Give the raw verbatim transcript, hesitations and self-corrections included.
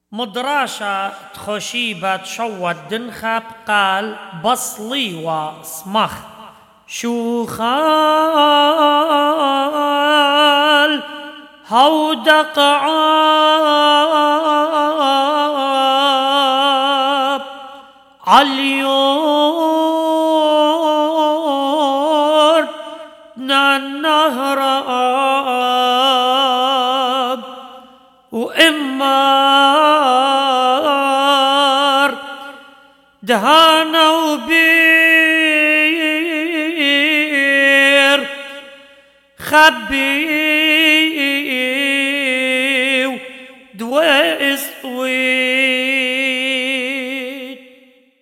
مدراشة تخوشيبة تشوت دنخب قال بصلي وصمخ شو خال هودق عاب عاليور النهر آب وإمار دهانا وبير خبير